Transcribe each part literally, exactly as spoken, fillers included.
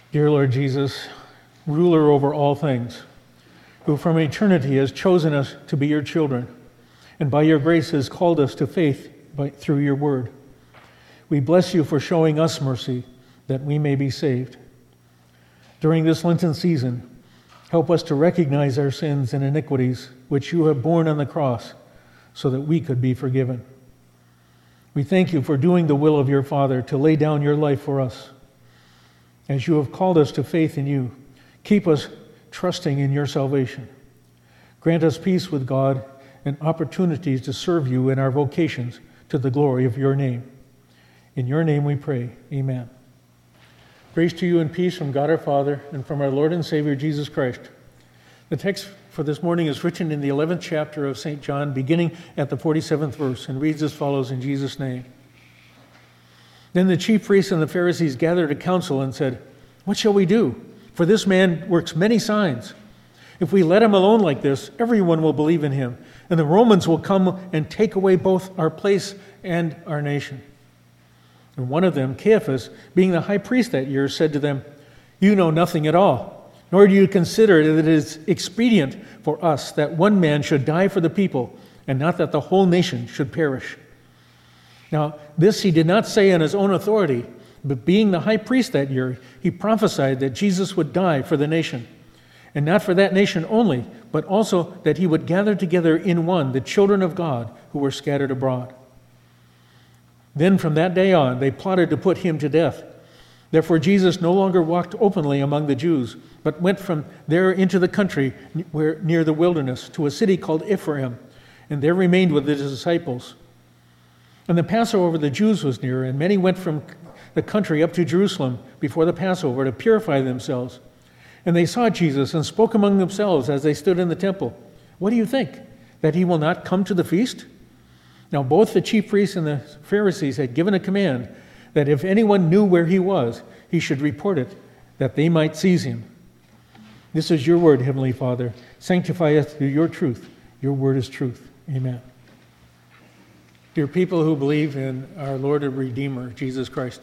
Dear Lord Jesus, ruler over all things, who from eternity has chosen us to be your children, and by your grace has called us to faith by, through your word. We bless you for showing us mercy, that we may be saved. During this Lenten season, help us to recognize our sins and iniquities, which you have borne on the cross, so that we could be forgiven. We thank you for doing the will of your Father, to lay down your life for us. As you have called us to faith in you, keep us trusting in your salvation. Grant us peace with God and opportunities to serve you in our vocations to the glory of your name. In your name we pray, amen. Grace to you and peace from God our Father and from our Lord and Savior Jesus Christ. The text for this morning is written in the eleventh chapter of Saint John, beginning at the forty-seventh verse, and reads as follows in Jesus' name. Then the chief priests and the Pharisees gathered a council and said, "What shall we do? For this man works many signs. If we let him alone like this, everyone will believe in him, and the Romans will come and take away both our place and our nation." And one of them, Caiaphas, being the high priest that year, said to them, "You know nothing at all, nor do you consider that it is expedient for us that one man should die for the people, and not that the whole nation should perish." Now, this he did not say on his own authority, but being the high priest that year, he prophesied that Jesus would die for the nation, and not for that nation only, but also that he would gather together in one the children of God who were scattered abroad. Then from that day on, they plotted to put him to death. Therefore Jesus no longer walked openly among the Jews, but went from there into the country where, near the wilderness, to a city called Ephraim, and there remained with his disciples. And the Passover of the Jews was near, and many went from the country up to Jerusalem before the Passover to purify themselves. And they saw Jesus and spoke among themselves as they stood in the temple, "What do you think? That he will not come to the feast?" Now both the chief priests and the Pharisees had given a command that if anyone knew where he was, he should report it, that they might seize him. This is your word, Heavenly Father. Sanctify us through your truth. Your word is truth. Amen. Dear people who believe in our Lord and Redeemer, Jesus Christ,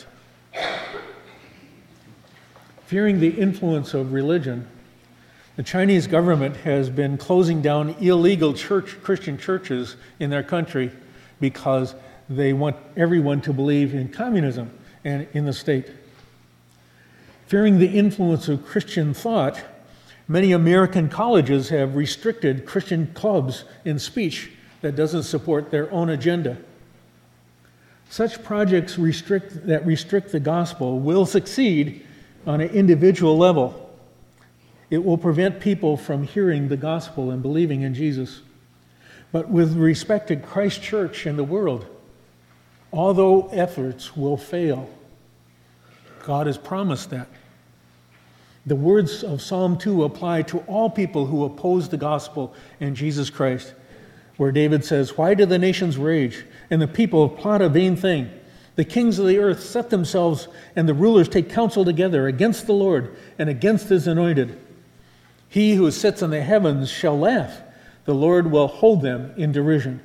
fearing the influence of religion, the Chinese government has been closing down illegal church, Christian churches in their country because they want everyone to believe in communism and in the state. Fearing the influence of Christian thought, many American colleges have restricted Christian clubs in speech that doesn't support their own agenda. Such projects restrict, that restrict the gospel will succeed on an individual level. It will prevent people from hearing the gospel and believing in Jesus. But with respect to Christ's church and the world, although efforts will fail, God has promised that. The words of Psalm two apply to all people who oppose the gospel and Jesus Christ, where David says, "Why do the nations rage, and the people plot a vain thing? The kings of the earth set themselves, and the rulers take counsel together against the Lord and against his anointed. He who sits in the heavens shall laugh. The Lord will hold them in derision."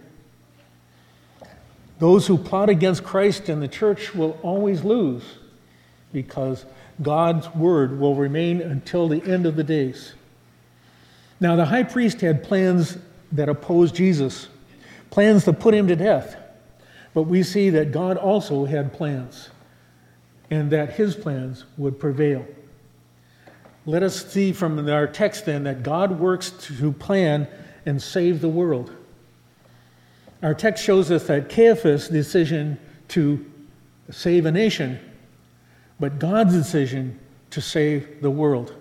Those who plot against Christ and the church will always lose, because God's word will remain until the end of the days. Now, the high priest had plans that opposed Jesus, plans to put him to death. But we see that God also had plans, and that his plans would prevail. Let us see from our text then that God works to plan and save the world. Our text shows us that Caiaphas' decision to save a nation, but God's decision to save the world.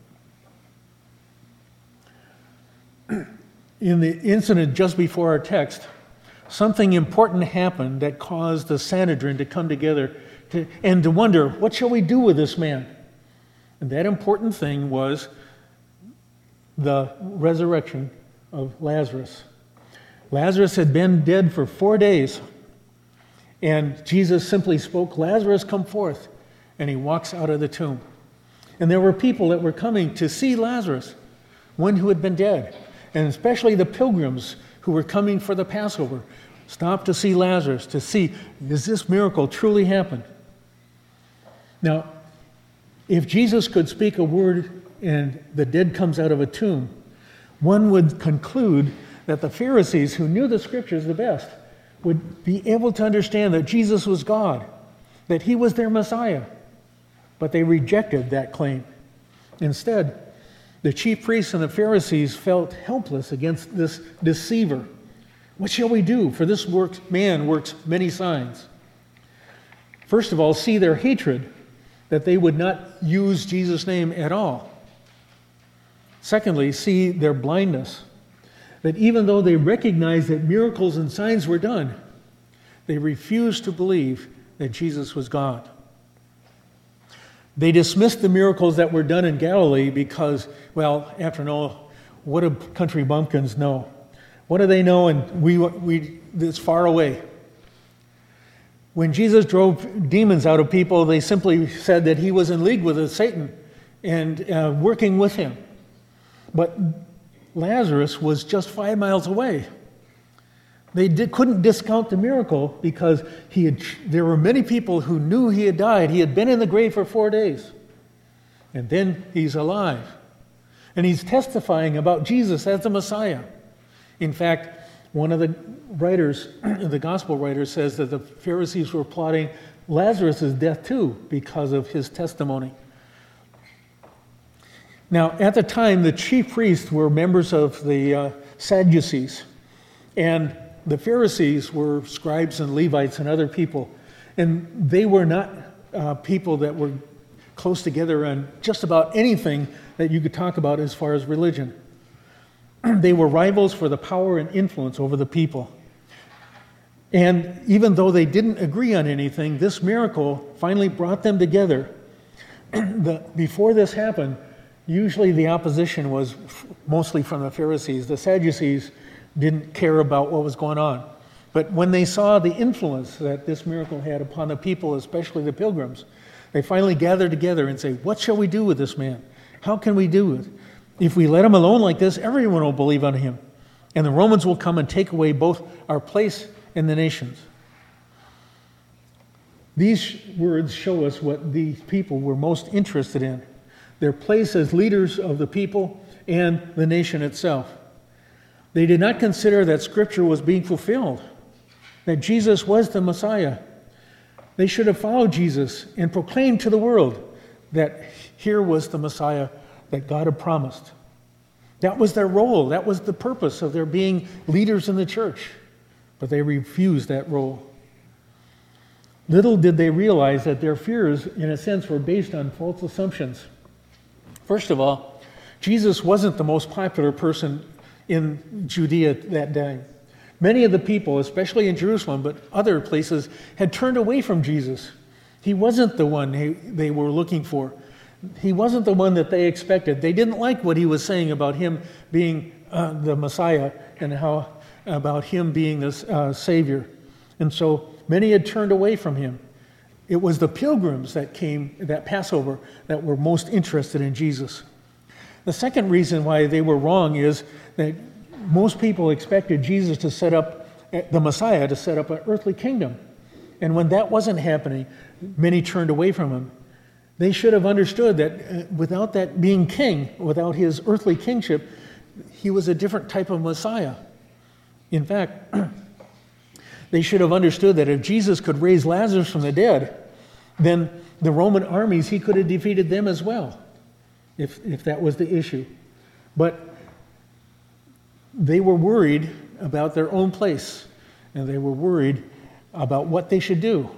In the incident just before our text, something important happened that caused the Sanhedrin to come together to, and to wonder, what shall we do with this man? And that important thing was the resurrection of Lazarus. Lazarus had been dead for four days, and Jesus simply spoke, "Lazarus, come forth," and he walks out of the tomb. And there were people that were coming to see Lazarus, one who had been dead, and especially the pilgrims who were coming for the Passover, stopped to see Lazarus, to see, does this miracle truly happen? Now, If Jesus could speak a word and the dead comes out of a tomb, one would conclude that the Pharisees, who knew the Scriptures the best, would be able to understand that Jesus was God, that he was their Messiah. But they rejected that claim. Instead, the chief priests and the Pharisees felt helpless against this deceiver. What shall we do? For this works, man works many signs. First of all, see their hatred, that they would not use Jesus' name at all. Secondly, see their blindness, that even though they recognized that miracles and signs were done, they refused to believe that Jesus was God. They dismissed the miracles that were done in Galilee because, well, after all, what do country bumpkins know? What do they know? And we, we, it's far away. When Jesus drove demons out of people, they simply said that he was in league with Satan and uh, working with him. But Lazarus was just five miles away. They did, couldn't discount the miracle because he had, there were many people who knew he had died. He had been in the grave for four days. And then he's alive. And he's testifying about Jesus as the Messiah. In fact, one of the writers, the gospel writers, says that the Pharisees were plotting Lazarus' death too because of his testimony. Now, at the time, the chief priests were members of the uh, Sadducees, and the Pharisees were scribes and Levites and other people, and they were not uh, people that were close together on just about anything that you could talk about as far as religion. They were rivals for the power and influence over the people. And even though they didn't agree on anything, this miracle finally brought them together. the, before this happened, usually the opposition was f- mostly from the Pharisees. The Sadducees didn't care about what was going on. But when they saw the influence that this miracle had upon the people, especially the pilgrims, they finally gathered together and say, what shall we do with this man? How can we do it? If we let him alone like this, everyone will believe on him. And the Romans will come and take away both our place and the nations. These words show us what these people were most interested in, their place as leaders of the people and the nation itself. They did not consider that Scripture was being fulfilled, that Jesus was the Messiah. They should have followed Jesus and proclaimed to the world that here was the Messiah that God had promised. That was their role. That was the purpose of their being leaders in the church. But they refused that role. Little did they realize that their fears, in a sense, were based on false assumptions. First of all, Jesus wasn't the most popular person in Judea that day. Many of the people, especially in Jerusalem, but other places, had turned away from Jesus. He wasn't the one he, they were looking for. He wasn't the one that they expected. They didn't like what he was saying about him being uh, the Messiah and how about him being the uh, Savior. And so many had turned away from him. It was the pilgrims that came, that Passover, that were most interested in Jesus. The second reason why they were wrong is that most people expected Jesus to set up, the Messiah to set up an earthly kingdom. And when that wasn't happening, many turned away from him. They should have understood that uh, without that being king, without his earthly kingship, he was a different type of Messiah. In fact, they should have understood that if Jesus could raise Lazarus from the dead, then the Roman armies, he could have defeated them as well, if, if that was the issue. But they were worried about their own place, and they were worried about what they should do.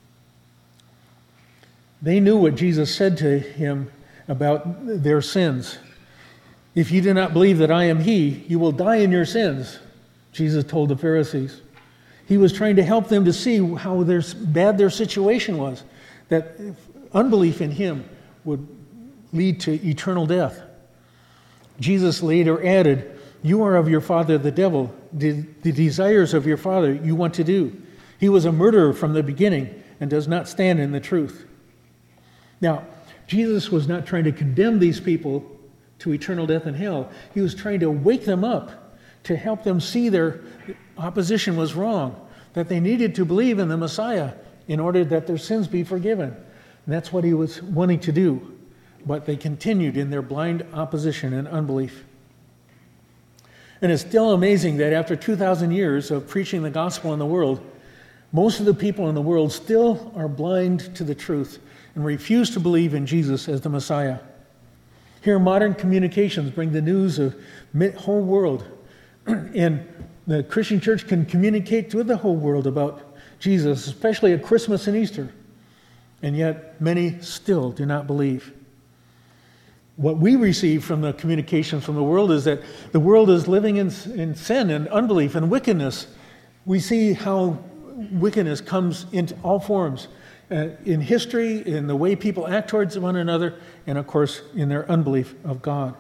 They knew what Jesus said to him about their sins. If you do not believe that I am he, you will die in your sins, Jesus told the Pharisees. He was trying to help them to see how their, bad their situation was, that unbelief in him would lead to eternal death. Jesus later added, you are of your father the devil, the, the desires of your father you want to do. He was a murderer from the beginning and does not stand in the truth. Now, Jesus was not trying to condemn these people to eternal death in hell. He was trying to wake them up, to help them see their opposition was wrong, that they needed to believe in the Messiah in order that their sins be forgiven. And that's what he was wanting to do. but they continued in their blind opposition and unbelief. And it's still amazing that after two thousand years of preaching the gospel in the world, most of the people in the world still are blind to the truth and refuse to believe in Jesus as the Messiah. Here, modern communications bring the news of the whole world, and the Christian church can communicate to the whole world about Jesus, especially at Christmas and Easter, and yet many still do not believe. What we receive from the communications from the world is that the world is living in, in sin and unbelief and wickedness. We see how wickedness comes into all forms, uh, in history, in the way people act towards one another, and of course in their unbelief of God.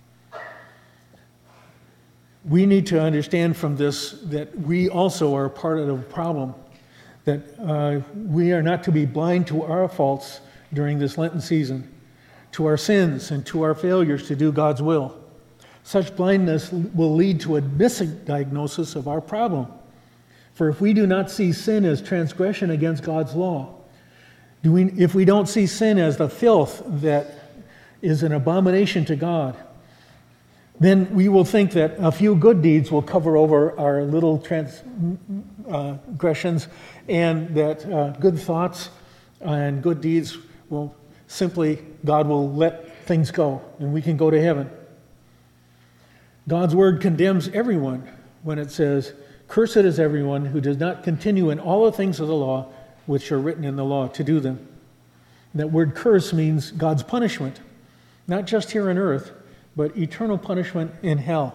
We need to understand from this that we also are part of the problem, that uh, we are not to be blind to our faults during this Lenten season, to our sins and to our failures to do God's will. Such blindness will lead to a misdiagnosis of our problem. For if we do not see sin as transgression against God's law, do we, if we don't see sin as the filth that is an abomination to God, then we will think that a few good deeds will cover over our little transgressions, and that uh, good thoughts and good deeds will simply, God will let things go, and we can go to heaven. God's word condemns everyone when it says, "Cursed is everyone who does not continue in all the things of the law which are written in the law to do them." That word curse means God's punishment, not just here on earth, but eternal punishment in hell.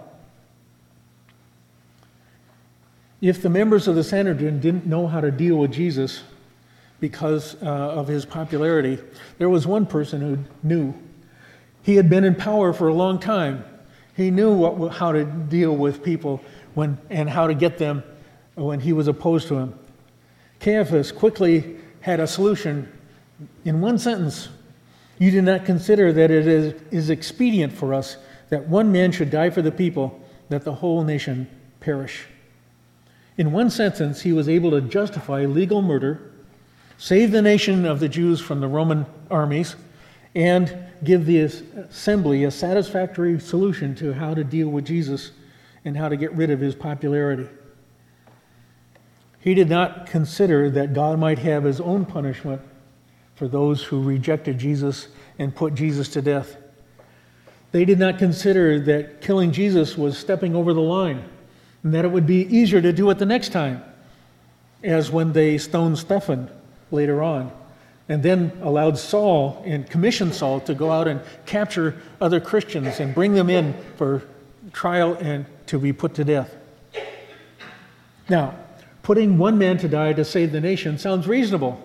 If the members of the Sanhedrin didn't know how to deal with Jesus because uh, of his popularity, there was one person who knew. He had been in power for a long time. He knew what, how to deal with people when, and how to get them when he was opposed to him. Caiaphas quickly had a solution in one sentence. "You do not consider that it is, is expedient for us that one man should die for the people, that the whole nation perish." In one sentence, he was able to justify legal murder, save the nation of the Jews from the Roman armies, and give the assembly a satisfactory solution to how to deal with Jesus and how to get rid of his popularity. He did not consider that God might have his own punishment for those who rejected Jesus and put Jesus to death. They did not consider that killing Jesus was stepping over the line, and that it would be easier to do it the next time, as when they stoned Stephen later on, and then allowed Saul and commissioned Saul to go out and capture other Christians and bring them in for trial and to be put to death. Now, putting one man to die to save the nation sounds reasonable.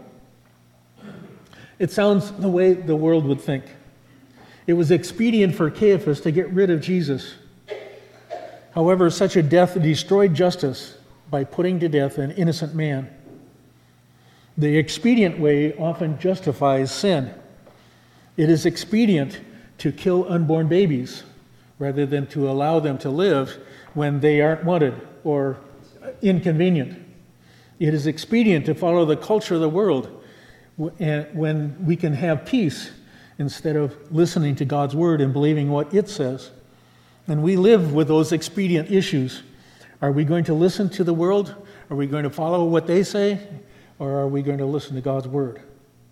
It sounds the way the world would think. It was expedient for Caiaphas to get rid of Jesus. However, such a death destroyed justice by putting to death an innocent man. The expedient way often justifies sin. It is expedient to kill unborn babies rather than to allow them to live when they aren't wanted or inconvenient. It is expedient to follow the culture of the world when we can have peace instead of listening to God's word and believing what it says. And we live with those expedient issues. Are we going to listen to the world? Are we going to follow what they say? Or are we going to listen to God's word?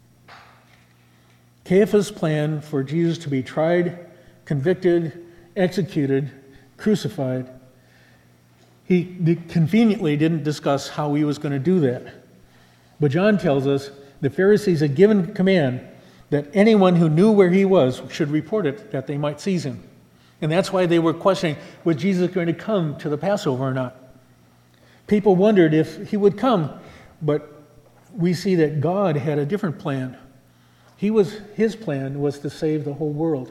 Caiaphas' plan for Jesus to be tried, convicted, executed, crucified, he conveniently didn't discuss how he was going to do that. But John tells us the Pharisees had given command that anyone who knew where he was should report it, that they might seize him. And that's why they were questioning, was Jesus going to come to the Passover or not? People wondered if he would come, but we see that God had a different plan. He was, his plan was to save the whole world.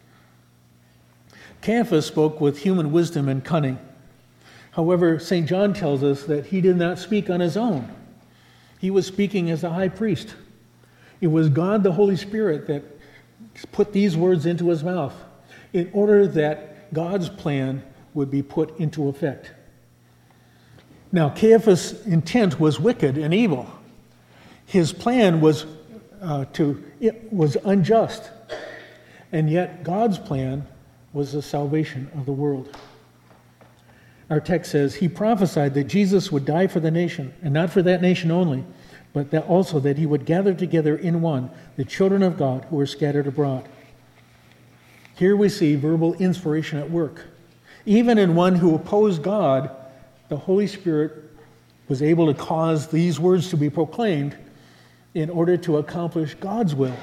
Caiaphas spoke with human wisdom and cunning. However, Saint John tells us that he did not speak on his own. He was speaking as the high priest. It was God, the Holy Spirit, that put these words into his mouth in order that God's plan would be put into effect. Now, Caiaphas' intent was wicked and evil. His plan was uh, to it was unjust. And yet God's plan was the salvation of the world. Our text says, he prophesied that Jesus would die for the nation, and not for that nation only, but that also that he would gather together in one the children of God who were scattered abroad. Here we see verbal inspiration at work. Even in one who opposed God, the Holy Spirit was able to cause these words to be proclaimed in order to accomplish God's will.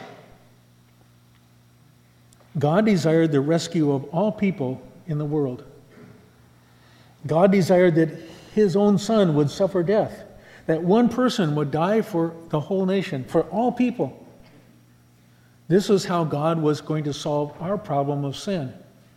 God desired the rescue of all people in the world. God desired that his own son would suffer death, that one person would die for the whole nation, for all people. This was how God was going to solve our problem of sin.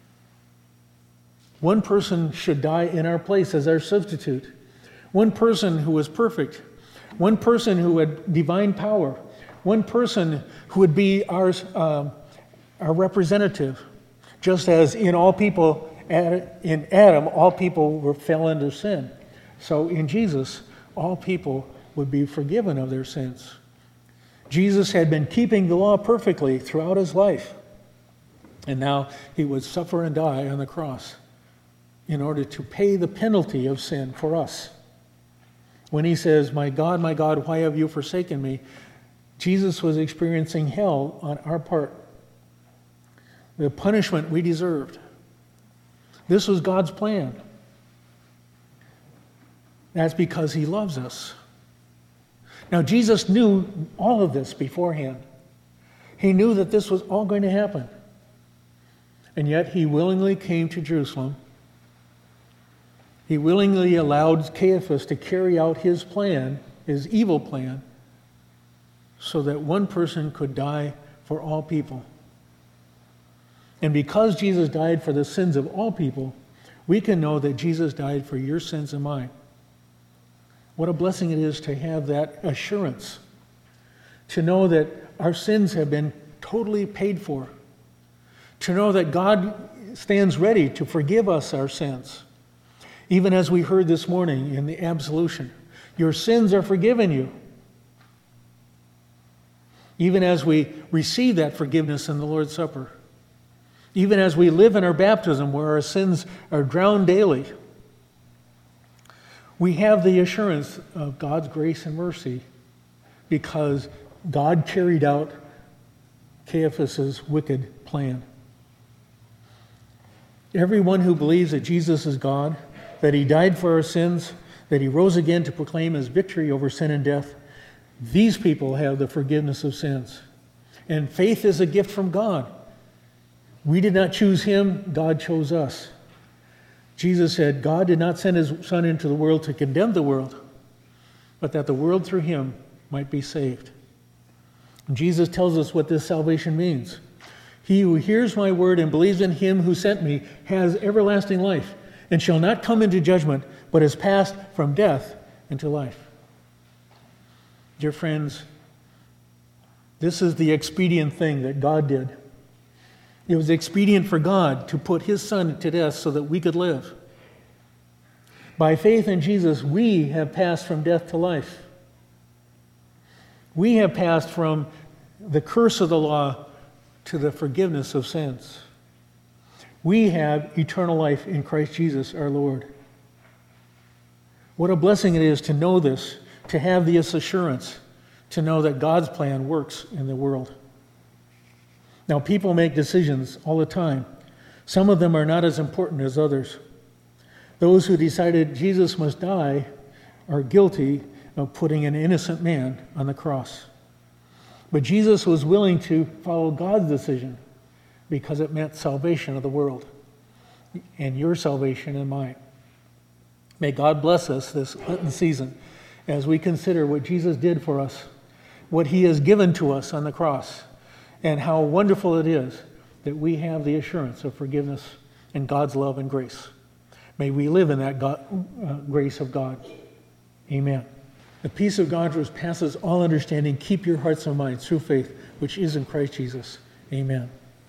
One person should die in our place as our substitute. One person who was perfect. One person who had divine power. One person who would be our, uh, our representative. Just as in all people, in Adam, all people were fell into sin. So in Jesus, all people would be forgiven of their sins. Jesus had been keeping the law perfectly throughout his life. And now he would suffer and die on the cross in order to pay the penalty of sin for us. When he says, "My God, my God, why have you forsaken me?" Jesus was experiencing hell on our part, the punishment we deserved. This was God's plan. That's because he loves us. Now, Jesus knew all of this beforehand. He knew that this was all going to happen. And yet he willingly came to Jerusalem. He willingly allowed Caiaphas to carry out his plan, his evil plan, so that one person could die for all people. And because Jesus died for the sins of all people, we can know that Jesus died for your sins and mine. What a blessing it is to have that assurance, to know that our sins have been totally paid for, to know that God stands ready to forgive us our sins. Even as we heard this morning in the absolution, your sins are forgiven you. Even as we receive that forgiveness in the Lord's Supper, even as we live in our baptism where our sins are drowned daily, we have the assurance of God's grace and mercy because God carried out Caiaphas' wicked plan. Everyone who believes that Jesus is God, that he died for our sins, that he rose again to proclaim his victory over sin and death, these people have the forgiveness of sins. And faith is a gift from God. We did not choose him, God chose us. Jesus said, God did not send his Son into the world to condemn the world, but that the world through him might be saved. And Jesus tells us what this salvation means. He who hears my word and believes in him who sent me has everlasting life, and shall not come into judgment, but is passed from death into life. Dear friends, this is the expedient thing that God did. It was expedient for God to put his Son to death so that we could live. By faith in Jesus, we have passed from death to life. We have passed from the curse of the law to the forgiveness of sins. We have eternal life in Christ Jesus our Lord. What a blessing it is to know this, to have this assurance, to know that God's plan works in the world. Now, people make decisions all the time. Some of them are not as important as others. Those who decided Jesus must die are guilty of putting an innocent man on the cross. But Jesus was willing to follow God's decision because it meant salvation of the world and your salvation and mine. May God bless us this Lenten season as we consider what Jesus did for us, what he has given to us on the cross, and how wonderful it is that we have the assurance of forgiveness and God's love and grace. May we live in that God, uh, grace of God. Amen. The peace of God which passes all understanding, keep your hearts and minds through faith, which is in Christ Jesus. Amen.